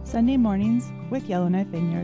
Sunday mornings with Yellowknife Vineyard.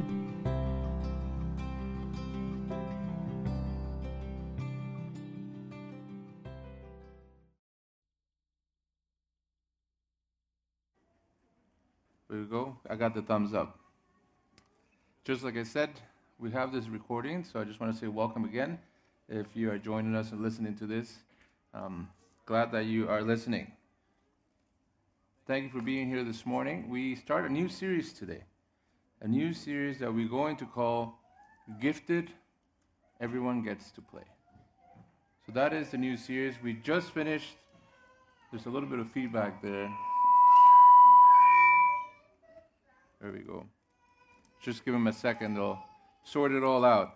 There we go. I got the thumbs up. Just like I said, we have this recording, so I just want to say welcome again. If you are joining us and listening to this, glad that you are listening. Thank you for being here this morning. We start a new series today, a new series that we're going to call Gifted, Everyone Gets to Play. So that is the new series. We just finished. There's a little bit of feedback there. There we go. Just give them a second, they'll sort it all out.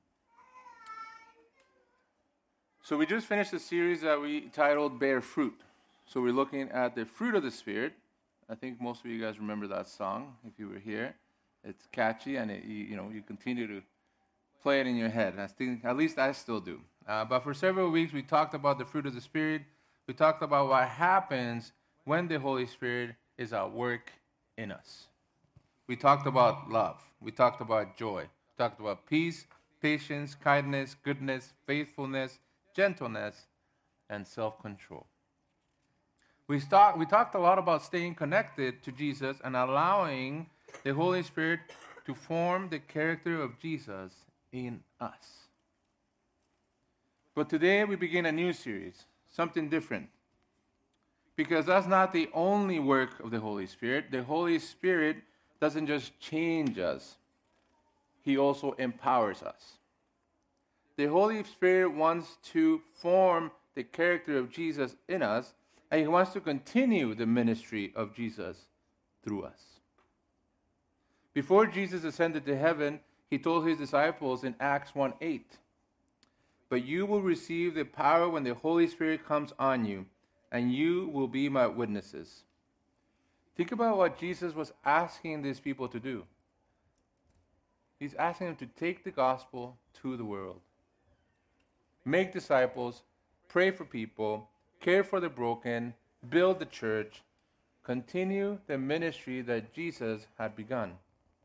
So we just finished a series that we titled Bear Fruit. So we're looking at the fruit of the Spirit. I think most of you guys remember that song, if you were here. It's catchy, and you continue to play it in your head. At least I still do. But for several weeks, we talked about the fruit of the Spirit. We talked about what happens when the Holy Spirit is at work in us. We talked about love. We talked about joy. We talked about peace, patience, kindness, goodness, faithfulness, gentleness, and self-control. We talked a lot about staying connected to Jesus and allowing the Holy Spirit to form the character of Jesus in us. But today we begin a new series, something different. Because that's not the only work of the Holy Spirit. The Holy Spirit doesn't just change us, He also empowers us. The Holy Spirit wants to form the character of Jesus in us, and He wants to continue the ministry of Jesus through us. Before Jesus ascended to heaven, He told His disciples in Acts 1:8, "But you will receive the power when the Holy Spirit comes on you, and you will be my witnesses." Think about what Jesus was asking these people to do. He's asking them to take the gospel to the world. Make disciples, pray for people, care for the broken, build the church, continue the ministry that Jesus had begun.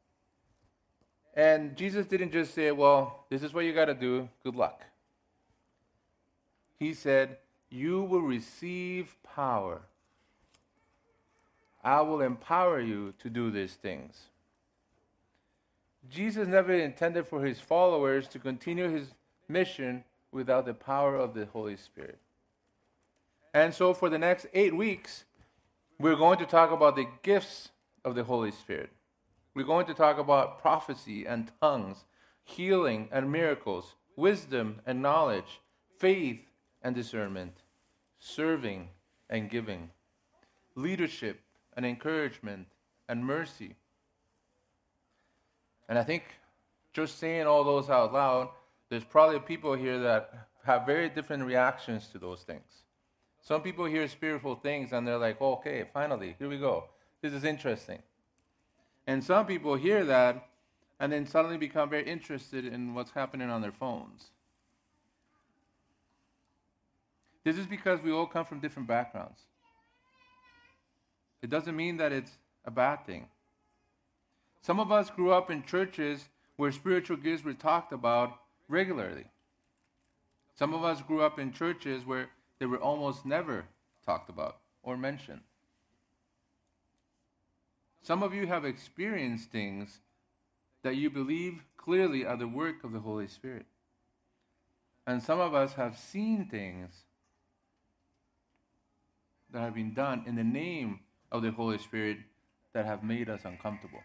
And Jesus didn't just say, well, this is what you got to do, good luck. He said, you will receive power. I will empower you to do these things. Jesus never intended for His followers to continue His mission without the power of the Holy Spirit. And so for the next 8 weeks, we're going to talk about the gifts of the Holy Spirit. We're going to talk about prophecy and tongues, healing and miracles, wisdom and knowledge, faith and discernment, serving and giving, leadership and encouragement and mercy. And I think just saying all those out loud, there's probably people here that have very different reactions to those things. Some people hear spiritual things and they're like, oh, okay, finally, here we go. This is interesting. And some people hear that and then suddenly become very interested in what's happening on their phones. This is because we all come from different backgrounds. It doesn't mean that it's a bad thing. Some of us grew up in churches where spiritual gifts were talked about regularly. Some of us grew up in churches where they were almost never talked about or mentioned. Some of you have experienced things that you believe clearly are the work of the Holy Spirit. And some of us have seen things that have been done in the name of the Holy Spirit that have made us uncomfortable.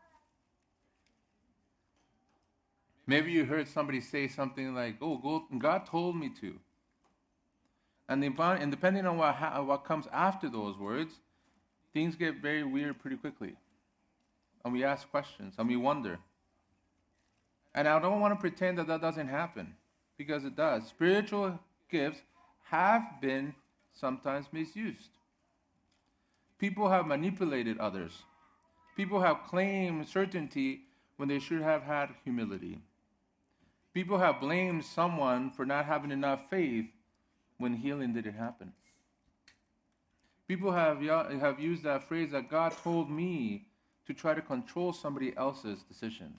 Maybe you heard somebody say something like, oh, God told me to. And depending on what comes after those words, things get very weird pretty quickly. And we ask questions, and we wonder. And I don't want to pretend that doesn't happen, because it does. Spiritual gifts have been sometimes misused. People have manipulated others. People have claimed certainty when they should have had humility. People have blamed someone for not having enough faith when healing didn't happen. People have used that phrase that God told me to try to control somebody else's decisions.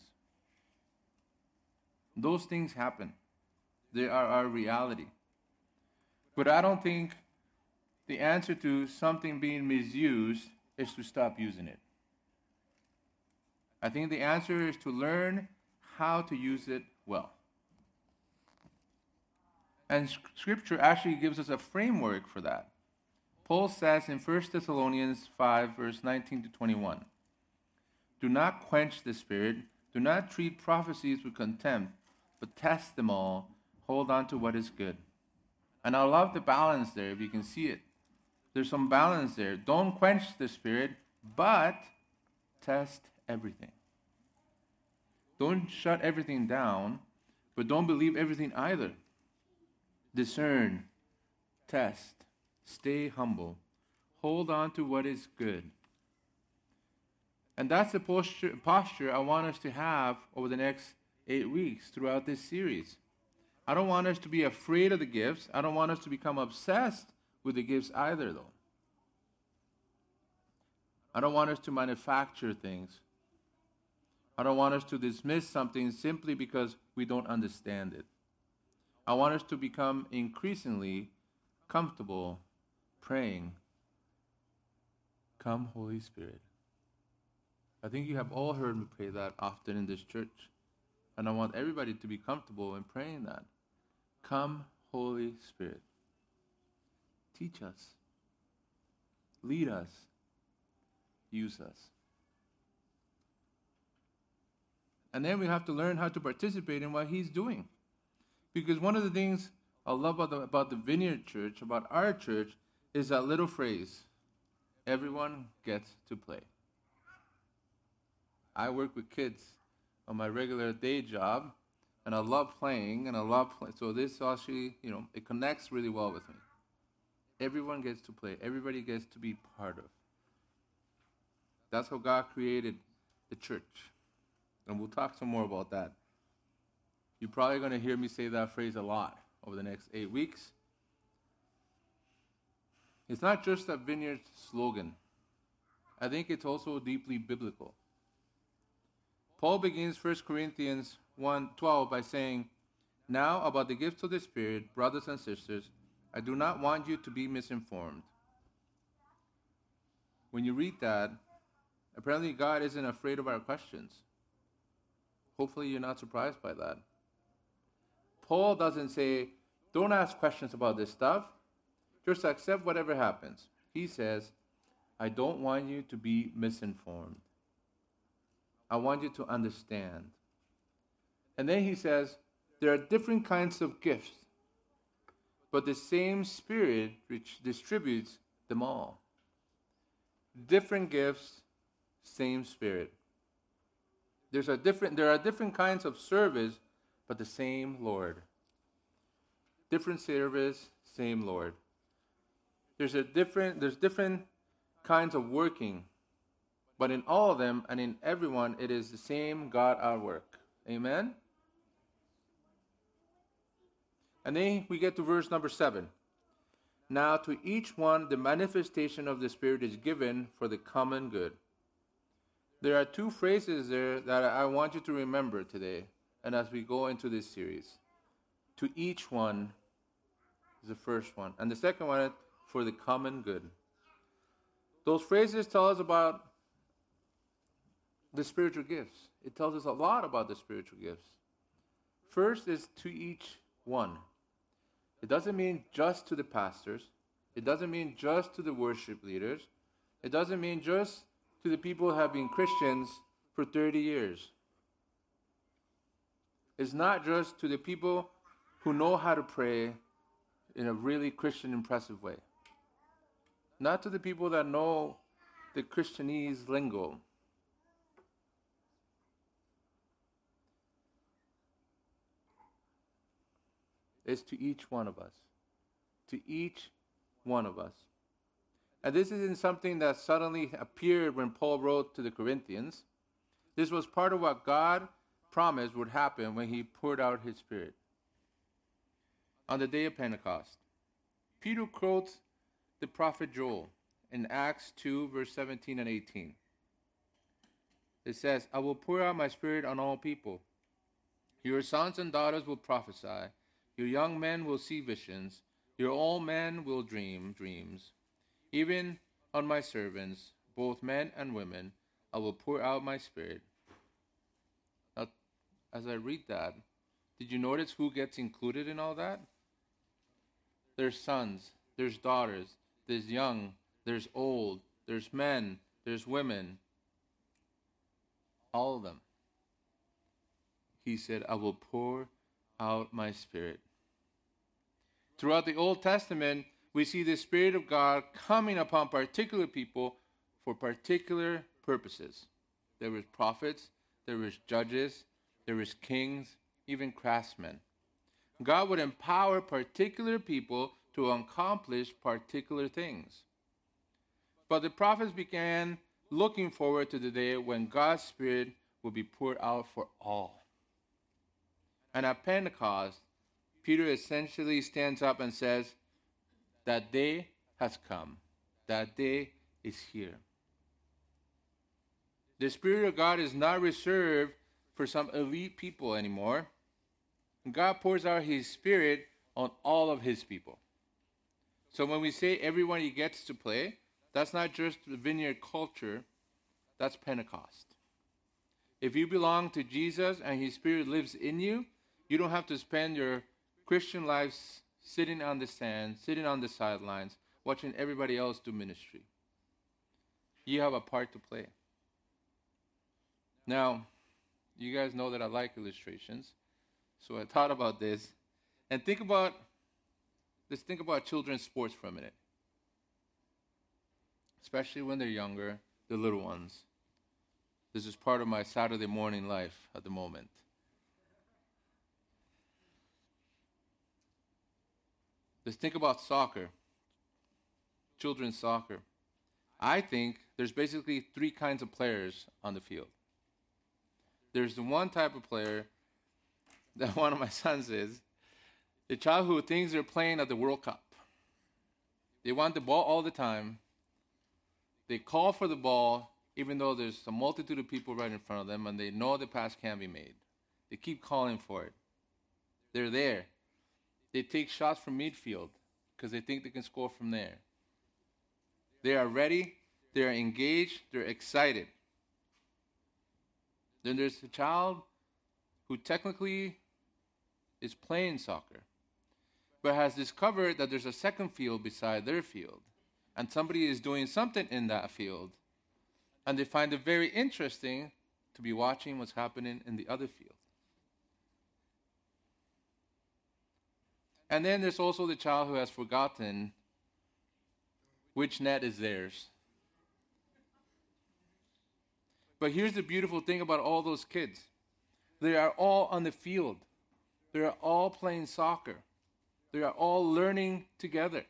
Those things happen. They are our reality. But I don't think the answer to something being misused is to stop using it. I think the answer is to learn how to use it well. And Scripture actually gives us a framework for that. Paul says in 1 Thessalonians 5, verse 19 to 21, "Do not quench the Spirit, do not treat prophecies with contempt, but test them all, hold on to what is good." And I love the balance there, if you can see it. There's some balance there. Don't quench the Spirit, but test everything. Don't shut everything down, but don't believe everything either. Discern, test, stay humble, hold on to what is good. And that's the posture I want us to have over the next 8 weeks throughout this series. I don't want us to be afraid of the gifts. I don't want us to become obsessed with the gifts either, though. I don't want us to manufacture things. I don't want us to dismiss something simply because we don't understand it. I want us to become increasingly comfortable praying, "Come, Holy Spirit." I think you have all heard me pray that often in this church. And I want everybody to be comfortable in praying that. "Come, Holy Spirit. Teach us. Lead us. Use us." And then we have to learn how to participate in what He's doing. Because one of the things I love about the Vineyard Church, about our church, is that little phrase, "Everyone gets to play." I work with kids on my regular day job, and I love playing, so this actually, it connects really well with me. Everyone gets to play. Everybody gets to be part of. That's how God created the church. And we'll talk some more about that. You're probably going to hear me say that phrase a lot over the next 8 weeks. It's not just a Vineyard slogan. I think it's also deeply biblical. Paul begins 1 Corinthians 1:12 by saying, "Now about the gifts of the Spirit, brothers and sisters, I do not want you to be misinformed." When you read that, apparently God isn't afraid of our questions. Hopefully you're not surprised by that. Paul doesn't say, "Don't ask questions about this stuff. Just accept whatever happens." He says, "I don't want you to be misinformed. I want you to understand." And then he says, there are different kinds of gifts, but the same Spirit which distributes them all. Different gifts, same Spirit. There are different kinds of service, but the same Lord. Different service, same Lord. There's different kinds of working, but in all of them and in everyone, it is the same God at work. Amen? And then we get to verse number 7. "Now to each one the manifestation of the Spirit is given for the common good." There are 2 phrases there that I want you to remember today and as we go into this series. To each one is the first one. And the second one is for the common good. Those phrases tell us about the spiritual gifts. It tells us a lot about the spiritual gifts. First is to each one. It doesn't mean just to the pastors. It doesn't mean just to the worship leaders. It doesn't mean just to the people who have been Christians for 30 years. It's not just to the people who know how to pray in a really Christian impressive way. Not to the people that know the Christianese lingo. It's to each one of us. To each one of us. And this isn't something that suddenly appeared when Paul wrote to the Corinthians. This was part of what God promised would happen when He poured out His Spirit. On the day of Pentecost, Peter quotes the prophet Joel in Acts 2, verse 17 and 18. It says, I will pour out my spirit on all people. Your sons and daughters will prophesy. Your young men will see visions. Your old men will dream dreams. Even on my servants, both men and women, I will pour out my spirit. Now, as I read that, did you notice who gets included in all that? There's sons, there's daughters, there's young, there's old, there's men, there's women. All of them. He said, I will pour out my spirit. Throughout the Old Testament, we see the Spirit of God coming upon particular people for particular purposes. There was prophets, there was judges, there was kings, even craftsmen. God would empower particular people to accomplish particular things. But the prophets began looking forward to the day when God's Spirit would be poured out for all. And at Pentecost, Peter essentially stands up and says, that day has come. That day is here. The Spirit of God is not reserved for some elite people anymore. God pours out His Spirit on all of His people. So when we say everybody gets to play, that's not just the vineyard culture, that's Pentecost. If you belong to Jesus and His Spirit lives in you, you don't have to spend your Christian life sitting on the sand, sitting on the sidelines, watching everybody else do ministry. You have a part to play. Now, you guys know that I like illustrations, so I thought about this. And let's think about children's sports for a minute. Especially when they're younger, the little ones. This is part of my Saturday morning life at the moment. Let's think about soccer, children's soccer. I think there's basically three kinds of players on the field. There's the one type of player that one of my sons is, the child who thinks they're playing at the World Cup. They want the ball all the time. They call for the ball, even though there's a multitude of people right in front of them, and they know the pass can be made. They keep calling for it. They're there. They take shots from midfield because they think they can score from there. They are ready. They are engaged. They're excited. Then there's a child who technically is playing soccer, but has discovered that there's a second field beside their field, and somebody is doing something in that field, and they find it very interesting to be watching what's happening in the other field. And then there's also the child who has forgotten which net is theirs. But here's the beautiful thing about all those kids. They are all on the field. They are all playing soccer. They are all learning together.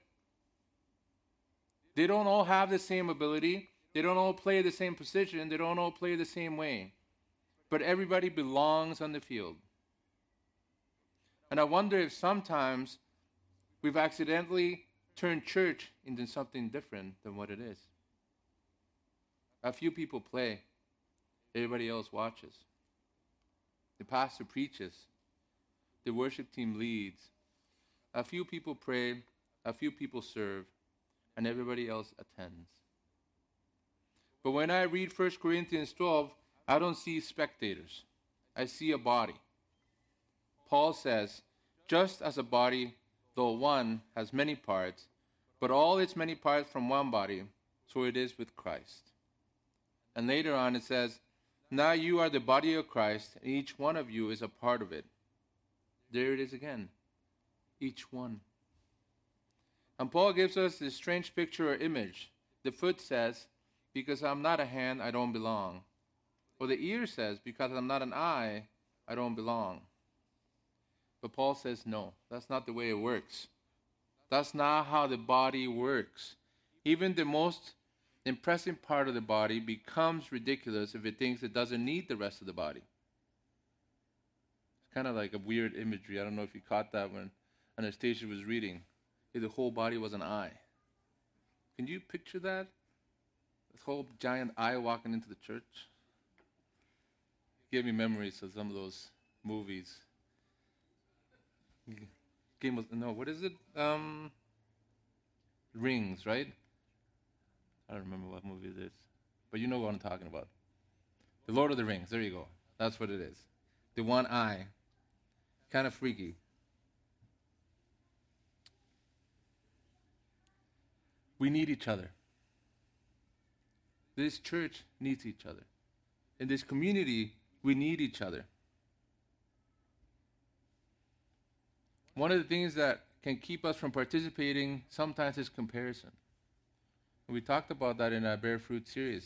They don't all have the same ability. They don't all play the same position. They don't all play the same way. But everybody belongs on the field. And I wonder if sometimes we've accidentally turned church into something different than what it is. A few people play. Everybody else watches. The pastor preaches. The worship team leads. A few people pray. A few people serve. And everybody else attends. But when I read 1 Corinthians 12, I don't see spectators. I see a body. Paul says, just as a body, though one, has many parts, but all its many parts from one body, so it is with Christ. And later on it says, now you are the body of Christ, and each one of you is a part of it. There it is again. Each one. And Paul gives us this strange picture or image. The foot says, because I'm not a hand, I don't belong. Or the ear says, because I'm not an eye, I don't belong. But Paul says, no, that's not the way it works. That's not how the body works. Even the most impressive part of the body becomes ridiculous if it thinks it doesn't need the rest of the body. It's kind of like a weird imagery. I don't know if you caught that when Anastasia was reading. If the whole body was an eye. Can you picture that? This whole giant eye walking into the church? gave me memories of some of those movies. What is it? Rings, right? I don't remember what movie it is. But you know what I'm talking about. The Lord of the Rings, there you go. That's what it is. The one eye. Kind of freaky. We need each other. This church needs each other. In this community, we need each other. One of the things that can keep us from participating sometimes is comparison. We talked about that in our Bear Fruit series.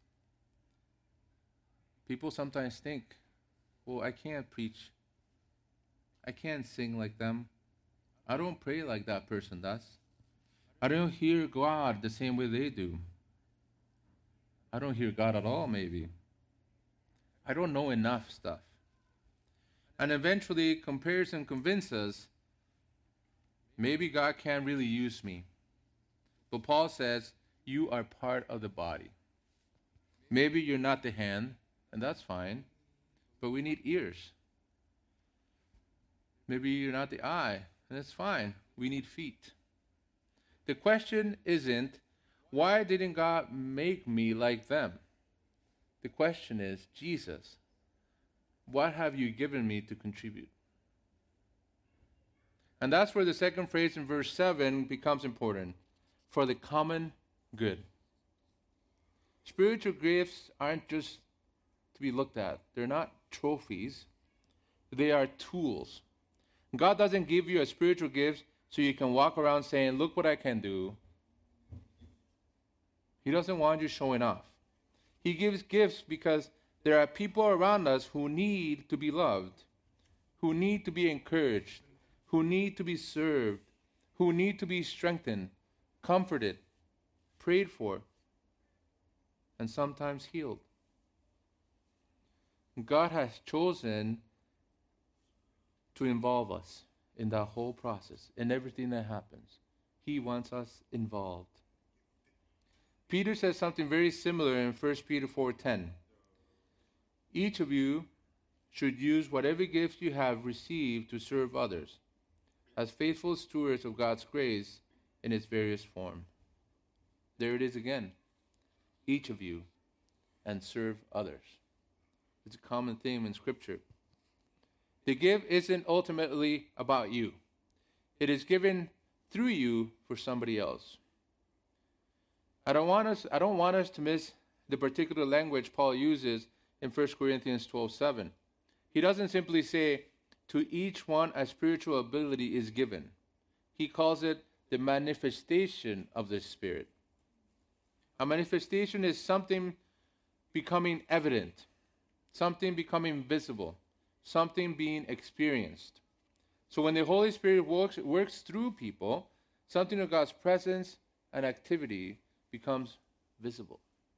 People sometimes think, well, I can't preach. I can't sing like them. I don't pray like that person does. I don't hear God the same way they do. I don't hear God at all, maybe. I don't know enough stuff. And eventually, comparison convinces us, maybe God can't really use me. But Paul says, you are part of the body. Maybe you're not the hand, and that's fine, but we need ears. Maybe you're not the eye, and that's fine. We need feet. The question isn't, why didn't God make me like them? The question is, Jesus, what have you given me to contribute? And that's where the second phrase in verse 7 becomes important. For the common good. Spiritual gifts aren't just to be looked at. They're not trophies. They are tools. God doesn't give you a spiritual gift so you can walk around saying, look what I can do. He doesn't want you showing off. He gives gifts because there are people around us who need to be loved, who need to be encouraged, who need to be served, who need to be strengthened, comforted, prayed for, and sometimes healed. God has chosen to involve us in that whole process, in everything that happens. He wants us involved. Peter says something very similar in 1 Peter 4:10. Each of you should use whatever gift you have received to serve others, as faithful stewards of God's grace in its various form. There it is again. Each of you, and serve others. It's a common theme in Scripture. The gift isn't ultimately about you. It is given through you for somebody else. I don't want us to miss the particular language Paul uses in 1 Corinthians 12:7. He doesn't simply say, to each one a spiritual ability is given. He calls it the manifestation of the Spirit. A manifestation is something becoming evident, something becoming visible, something being experienced. So when the Holy Spirit works through people, something of God's presence and activity becomes visible.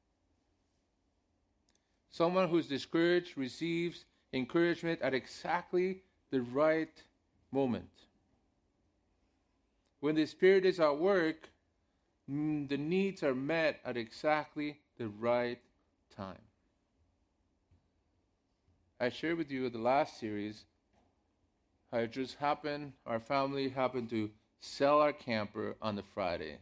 Someone who's discouraged receives encouragement at exactly the right moment. When the Spirit is at work, the needs are met at exactly the right time. I shared with you in the last series how it just happened, our family happened to sell our camper on the Friday.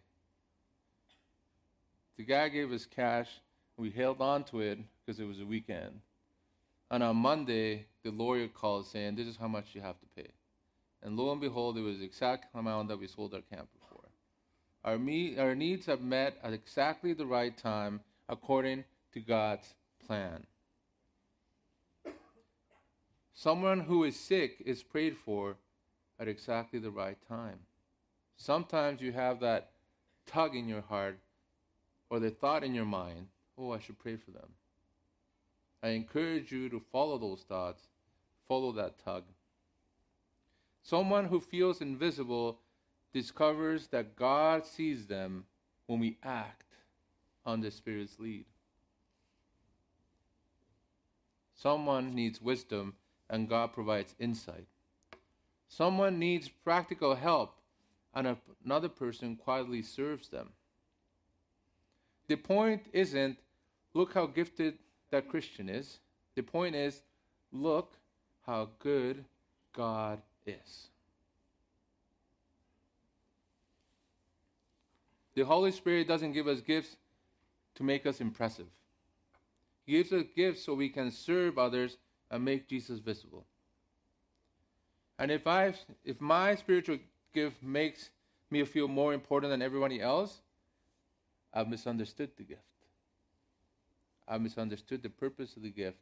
The guy gave us cash, we held on to it because it was a weekend. And on Monday, the lawyer called saying, this is how much you have to pay. And lo and behold, it was the exact amount that we sold our camper for. Our needs are met at exactly the right time according to God's plan. Someone who is sick is prayed for at exactly the right time. Sometimes you have that tug in your heart or the thought in your mind, oh, I should pray for them. I encourage you to follow those thoughts, follow that tug. Someone who feels invisible discovers that God sees them when we act on the Spirit's lead. Someone needs wisdom, and God provides insight. Someone needs practical help, and another person quietly serves them. The point isn't, look how gifted that Christian is. The point is, look how good God is. The Holy Spirit doesn't give us gifts to make us impressive. He gives us gifts so we can serve others and make Jesus visible. And if my spiritual gift makes me feel more important than everybody else, I've misunderstood the gift. I've misunderstood the purpose of the gift.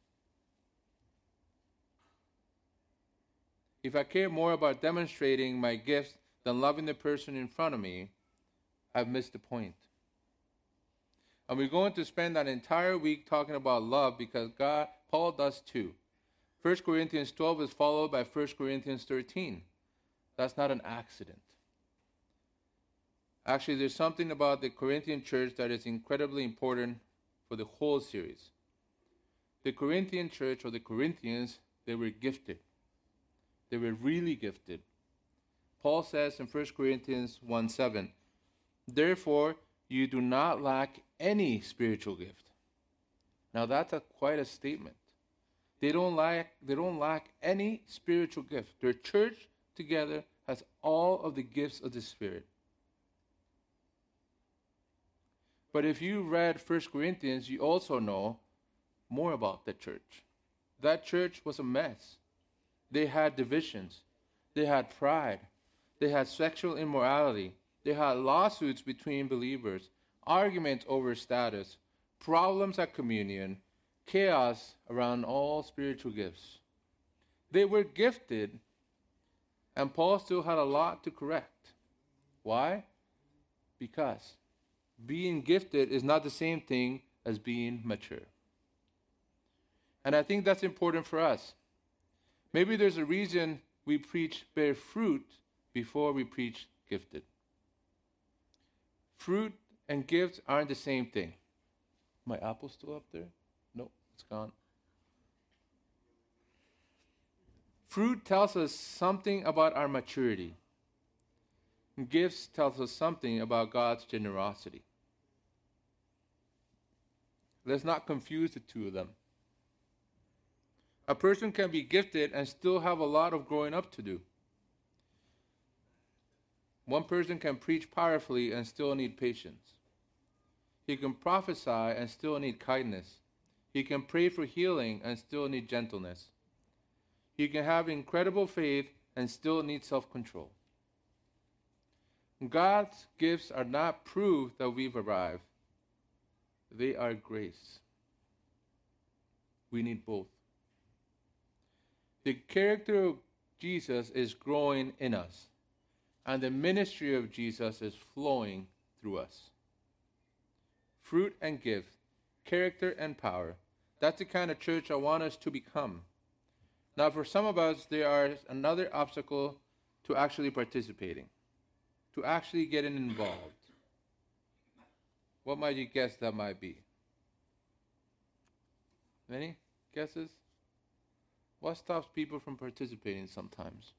If I care more about demonstrating my gifts than loving the person in front of me, I've missed the point. And we're going to spend an entire week talking about love because Paul does too. 1 Corinthians 12 is followed by 1 Corinthians 13. That's not an accident. Actually, there's something about the Corinthian church that is incredibly important for the whole series. The Corinthian church, or the Corinthians, they were gifted. They were really gifted. Paul says in 1 Corinthians 1:7, therefore, you do not lack any spiritual gift. Now that's quite a statement. They don't lack any spiritual gift. Their church together has all of the gifts of the Spirit. But if you read 1 Corinthians, you also know more about the church. That church was a mess. They had divisions. They had pride. They had sexual immorality. They had lawsuits between believers, arguments over status, problems at communion, chaos around all spiritual gifts. They were gifted, and Paul still had a lot to correct. Why? Because being gifted is not the same thing as being mature. And I think that's important for us. Maybe there's a reason we preach bear fruit before we preach gifted. Fruit and gifts aren't the same thing. My apple still up there? No, it's gone. Fruit tells us something about our maturity. And gifts tells us something about God's generosity. Let's not confuse the two of them. A person can be gifted and still have a lot of growing up to do. One person can preach powerfully and still need patience. He can prophesy and still need kindness. He can pray for healing and still need gentleness. He can have incredible faith and still need self-control. God's gifts are not proof that we've arrived. They are grace. We need both. The character of Jesus is growing in us, and the ministry of Jesus is flowing through us. Fruit and gift, character and power. That's the kind of church I want us to become. Now, for some of us, there is another obstacle to actually participating, to actually getting involved. What might you guess that might be? Any guesses? What stops people from participating sometimes?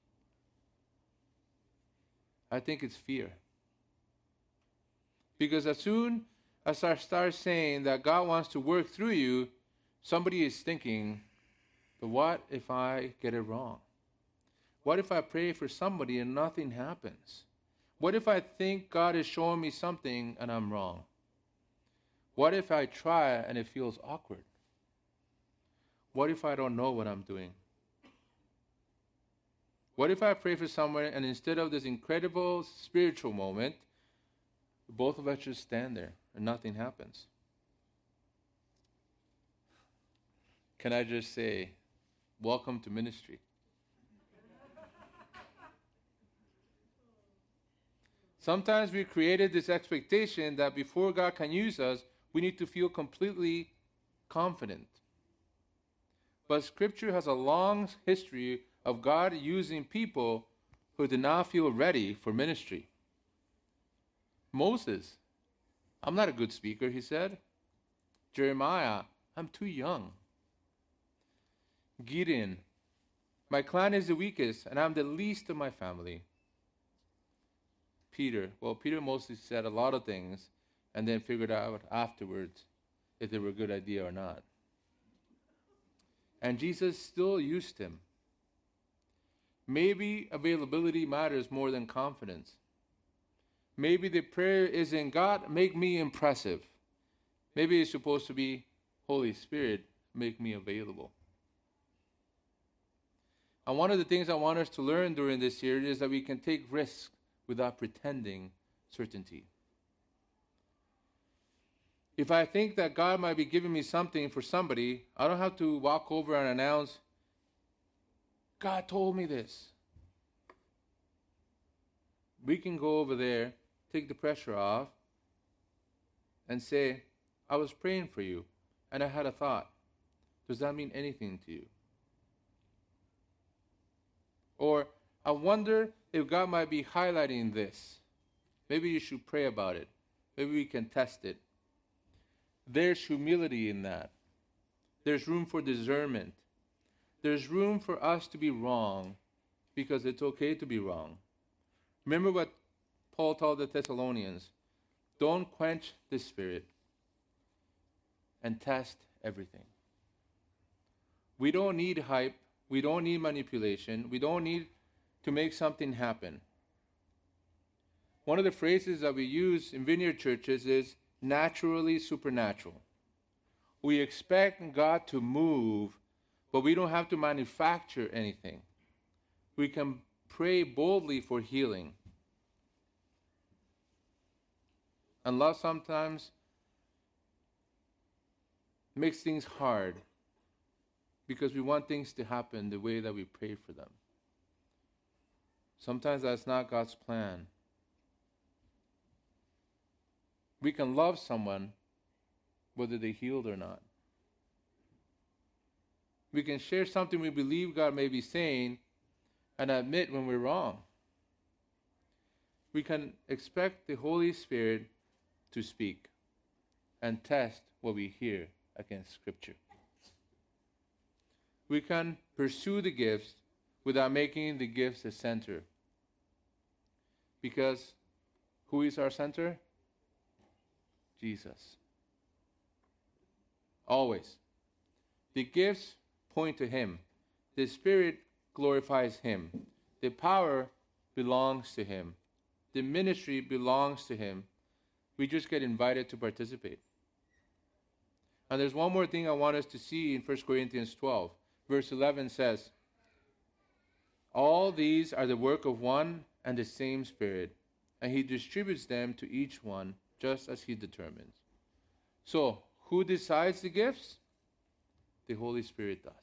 I think it's fear. Because as soon as I start saying that God wants to work through you, somebody is thinking, but what if I get it wrong? What if I pray for somebody and nothing happens? What if I think God is showing me something and I'm wrong? What if I try and it feels awkward? What if I don't know what I'm doing? What if I pray for someone and instead of this incredible spiritual moment, both of us just stand there and nothing happens? Can I just say, welcome to ministry? Sometimes we created this expectation that before God can use us, we need to feel completely confident. But Scripture has a long history of God using people who did not feel ready for ministry. Moses, I'm not a good speaker, he said. Jeremiah, I'm too young. Gideon, my clan is the weakest and I'm the least of my family. Peter mostly said a lot of things and then figured out afterwards if they were a good idea or not. and Jesus still used him. Maybe availability matters more than confidence. Maybe the prayer isn't, God, make me impressive. Maybe it's supposed to be, Holy Spirit, make me available. And one of the things I want us to learn during this year is that we can take risks without pretending certainty. If I think that God might be giving me something for somebody, I don't have to walk over and announce, God told me this. We can go over there, take the pressure off, and say, I was praying for you, and I had a thought. Does that mean anything to you? Or, I wonder if God might be highlighting this. Maybe you should pray about it. Maybe we can test it. There's humility in that. There's room for discernment. There's room for us to be wrong because it's okay to be wrong. Remember what Paul told the Thessalonians. Don't quench the Spirit and test everything. We don't need hype. We don't need manipulation. We don't need to make something happen. One of the phrases that we use in Vineyard churches is naturally supernatural. We expect God to move, but we don't have to manufacture anything. We can pray boldly for healing. And love sometimes makes things hard because we want things to happen the way that we pray for them. Sometimes that's not God's plan. We can love someone whether they're healed or not. We can share something we believe God may be saying and admit when we're wrong. We can expect the Holy Spirit to speak and test what we hear against Scripture. We can pursue the gifts without making the gifts the center. Because who is our center? Jesus. Always. The gifts point to Him. The Spirit glorifies Him. The power belongs to Him. The ministry belongs to Him. We just get invited to participate. And there's one more thing I want us to see in 1 Corinthians 12. Verse 11 says, all these are the work of one and the same Spirit, and He distributes them to each one just as He determines. So, who decides the gifts? The Holy Spirit does.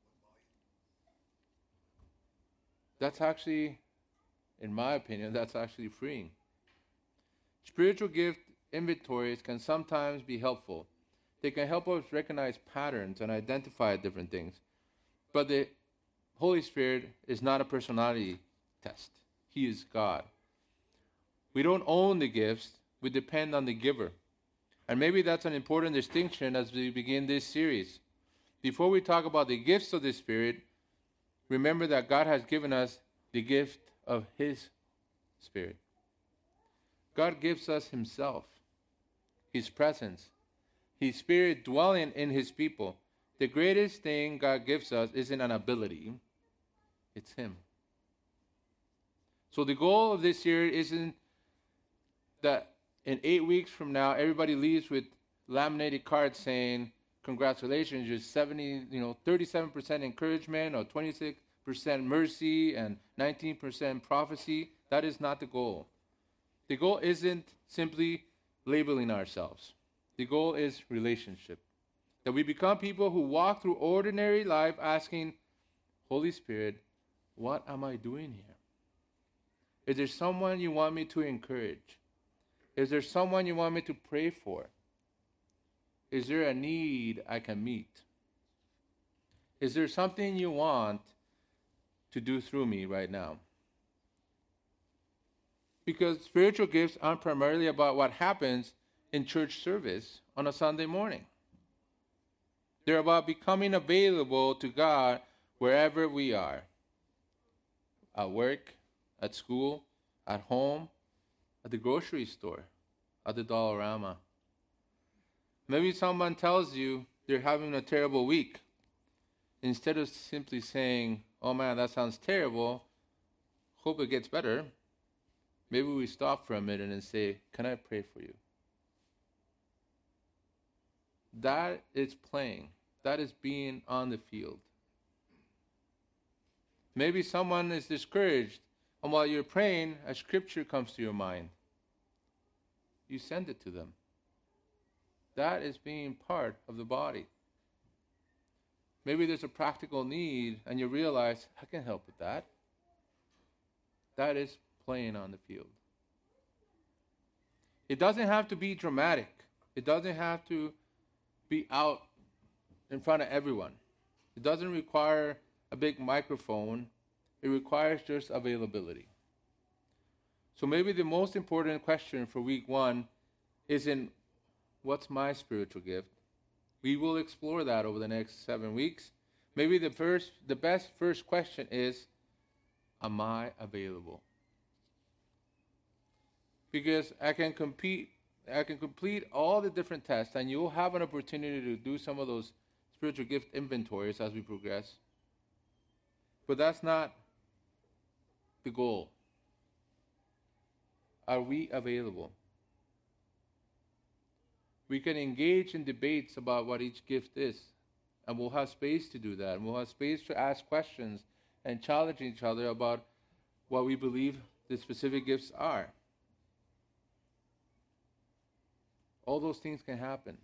That's actually, in my opinion, that's actually freeing. Spiritual gift inventories can sometimes be helpful. They can help us recognize patterns and identify different things. But the Holy Spirit is not a personality test. He is God. We don't own the gifts. We depend on the giver. And maybe that's an important distinction as we begin this series. Before we talk about the gifts of the Spirit, remember that God has given us the gift of His Spirit. God gives us Himself, His presence, His Spirit dwelling in His people. The greatest thing God gives us isn't an ability, it's Him. So the goal of this year isn't that in 8 weeks from now, everybody leaves with laminated cards saying, congratulations, you're 37% encouragement or 26% mercy and 19% prophecy. That is not the goal. The goal isn't simply labeling ourselves. The goal is relationship. That we become people who walk through ordinary life asking, Holy Spirit, what am I doing here? Is there someone you want me to encourage? Is there someone you want me to pray for? Is there a need I can meet? Is there something you want to do through me right now? Because spiritual gifts aren't primarily about what happens in church service on a Sunday morning. They're about becoming available to God wherever we are. At work, at school, at home, at the grocery store, at the Dollarama. Maybe someone tells you they're having a terrible week. instead of simply saying, oh man, that sounds terrible, hope it gets better, maybe we stop for a minute and say, can I pray for you? That is playing. That is being on the field. Maybe someone is discouraged, and while you're praying, a scripture comes to your mind. You send it to them. That is being part of the body. Maybe there's a practical need, and you realize, I can help with that. That is playing on the field. It doesn't have to be dramatic. It doesn't have to be out in front of everyone. It doesn't require a big microphone. It requires just availability. So maybe the most important question for week 1 isn't, what's my spiritual gift? We will explore that over the next 7 weeks. Maybe the best first question is, am I available? Because I can complete all the different tests, and you'll have an opportunity to do some of those spiritual gift inventories as we progress. But that's not the goal. Are we available? We can engage in debates about what each gift is, and we'll have space to do that, and we'll have space to ask questions and challenge each other about what we believe the specific gifts are. All those things can happen.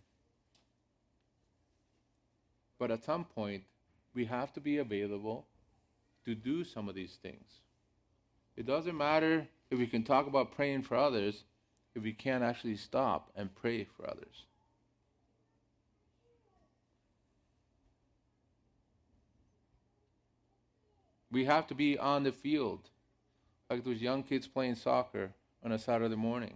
But at some point, we have to be available to do some of these things. It doesn't matter if we can talk about praying for others if we can't actually stop and pray for others. We have to be on the field, like those young kids playing soccer on a Saturday morning.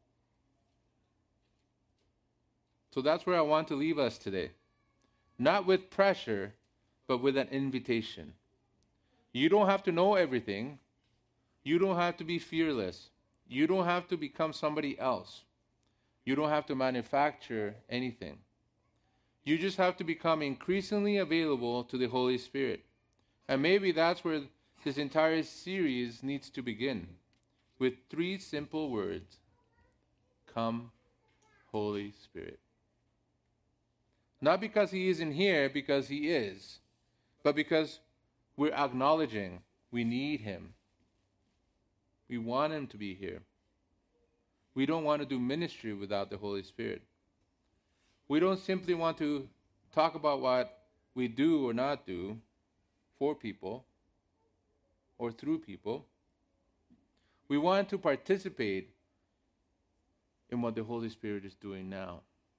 So that's where I want to leave us today. Not with pressure, but with an invitation. You don't have to know everything. You don't have to be fearless. You don't have to become somebody else. You don't have to manufacture anything. You just have to become increasingly available to the Holy Spirit. And maybe that's where this entire series needs to begin, with 3 simple words. Come, Holy Spirit. Not because he isn't here, because he is, but because we're acknowledging we need him. We want him to be here. We don't want to do ministry without the Holy Spirit. We don't simply want to talk about what we do or not do for people or through people. We want to participate in what the Holy Spirit is doing now.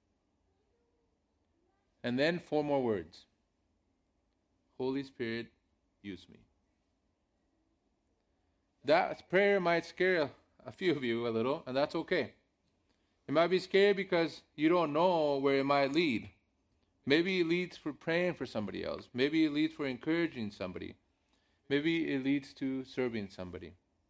And then 4 more words. Holy Spirit, use me. That prayer might scare a few of you a little, and that's okay. It might be scary because you don't know where it might lead. Maybe it leads for praying for somebody else. Maybe it leads for encouraging somebody. Maybe it leads to serving somebody.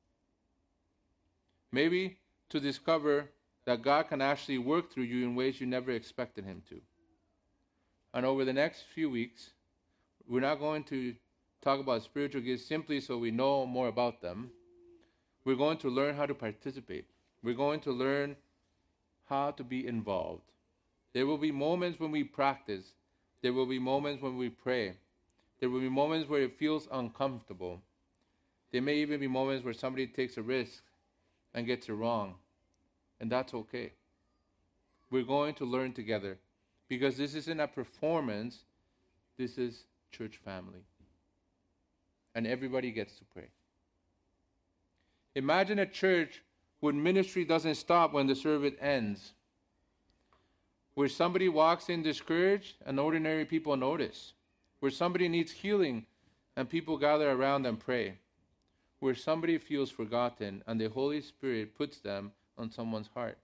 Maybe to discover that God can actually work through you in ways you never expected him to. And over the next few weeks, we're not going to talk about spiritual gifts simply so we know more about them. We're going to learn how to participate. We're going to learn how to be involved. There will be moments when we practice. There will be moments when we pray. There will be moments where it feels uncomfortable. There may even be moments where somebody takes a risk and gets it wrong. And that's okay. We're going to learn together. Because this isn't a performance, this is church family. And everybody gets to pray. Imagine a church where ministry doesn't stop when the service ends. Where somebody walks in discouraged and ordinary people notice. Where somebody needs healing and people gather around and pray. Where somebody feels forgotten and the Holy Spirit puts them on someone's heart.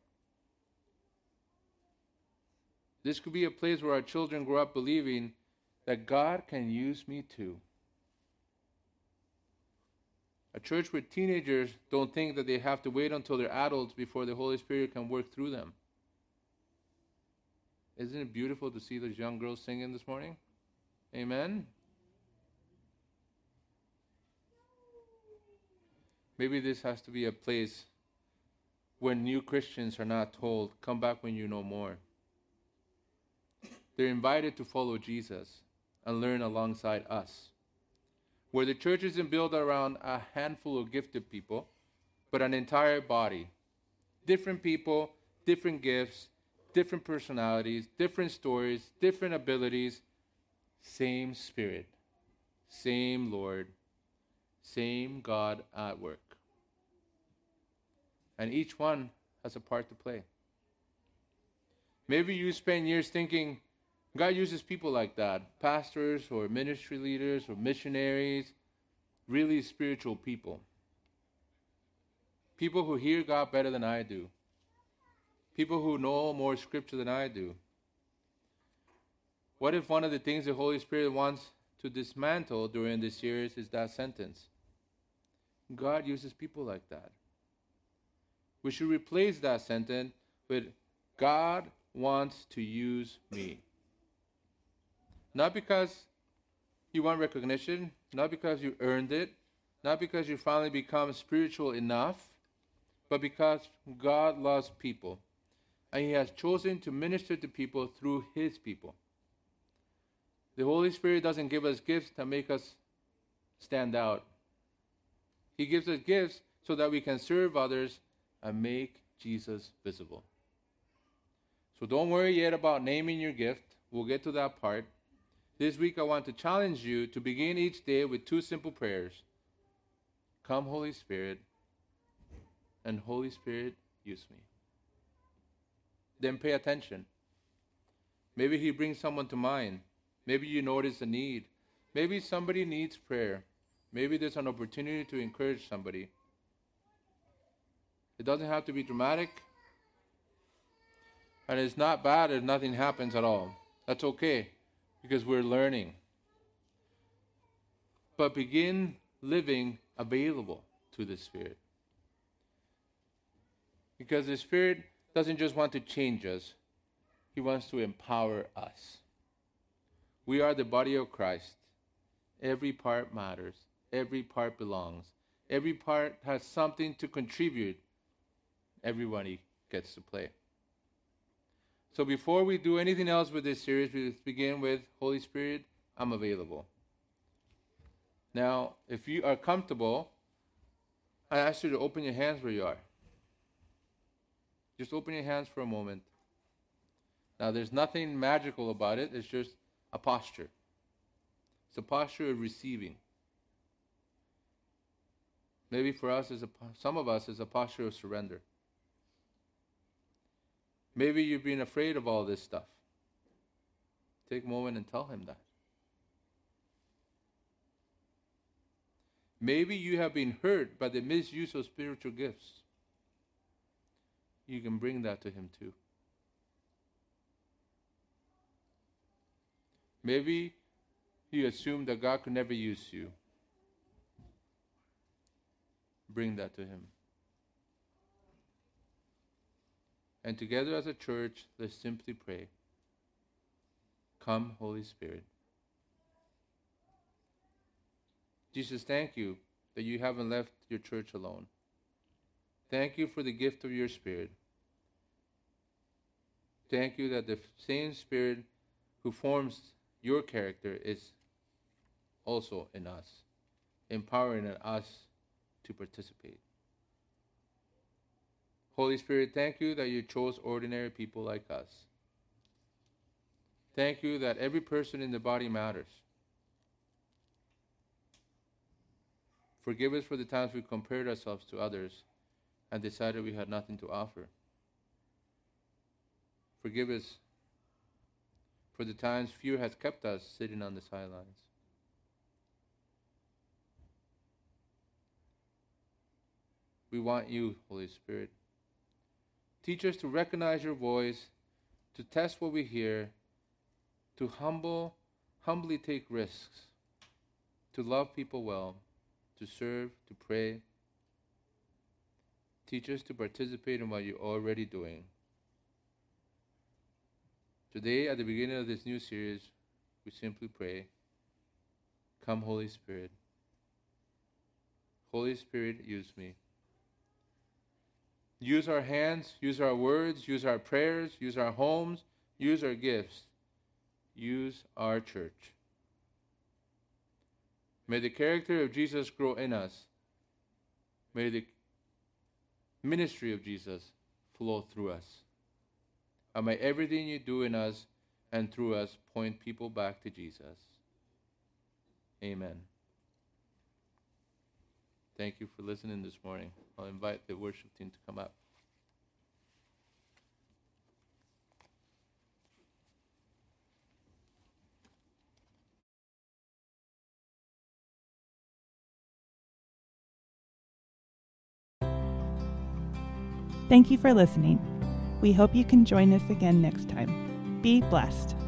This could be a place where our children grow up believing that God can use me too. A church where teenagers don't think that they have to wait until they're adults before the Holy Spirit can work through them. Isn't it beautiful to see those young girls singing this morning? Amen? Maybe this has to be a place when new Christians are not told, come back when you know more. They're invited to follow Jesus and learn alongside us. Where the church isn't built around a handful of gifted people, but an entire body. Different people, different gifts, different personalities, different stories, different abilities, same Spirit, same Lord, same God at work. And each one has a part to play. Maybe you spend years thinking, God uses people like that, pastors or ministry leaders or missionaries, really spiritual people. People who hear God better than I do. People who know more scripture than I do. What if one of the things the Holy Spirit wants to dismantle during this series is that sentence? God uses people like that. We should replace that sentence with, God wants to use me. Not because you want recognition, not because you earned it, not because you finally become spiritual enough, but because God loves people. And He has chosen to minister to people through His people. The Holy Spirit doesn't give us gifts to make us stand out. He gives us gifts so that we can serve others and make Jesus visible. So don't worry yet about naming your gift. We'll get to that part. This week I want to challenge you to begin each day with 2 simple prayers. Come, Holy Spirit, and Holy Spirit, use me. Then pay attention. Maybe He brings someone to mind. Maybe you notice a need. Maybe somebody needs prayer. Maybe there's an opportunity to encourage somebody. It doesn't have to be dramatic. And it's not bad if nothing happens at all. That's okay, because we're learning. But begin living available to the Spirit. Because the Spirit doesn't just want to change us. He wants to empower us. We are the body of Christ. Every part matters. Every part belongs. Every part has something to contribute. Everybody gets to play. So before we do anything else with this series, we begin with, Holy Spirit, I'm available. Now, if you are comfortable, I ask you to open your hands where you are. Just open your hands for a moment. Now, there's nothing magical about it. It's just a posture. It's a posture of receiving. Maybe for us, some of us, it's a posture of surrender. Maybe you've been afraid of all this stuff. Take a moment and tell Him that. Maybe you have been hurt by the misuse of spiritual gifts. You can bring that to Him too. Maybe you assume that God could never use you. Bring that to Him. And together as a church, let's simply pray. Come, Holy Spirit. Jesus, thank you that you haven't left your church alone. Thank you for the gift of your Spirit. Thank you that the same Spirit who forms your character is also in us, empowering us to participate. Holy Spirit, thank you that you chose ordinary people like us. Thank you that every person in the body matters. Forgive us for the times we compared ourselves to others and decided we had nothing to offer. Forgive us for the times fear has kept us sitting on the sidelines. We want you, Holy Spirit. Teach us to recognize your voice, to test what we hear, to humbly take risks, to love people well, to serve, to pray. Teach us to participate in what you're already doing. Today, at the beginning of this new series, we simply pray, come, Holy Spirit. Holy Spirit, use me. Use our hands, use our words, use our prayers, use our homes, use our gifts. Use our church. May the character of Jesus grow in us. May the ministry of Jesus flow through us. And may everything you do in us and through us point people back to Jesus. Amen. Thank you for listening this morning. I'll invite the worship team to come up. Thank you for listening. We hope you can join us again next time. Be blessed.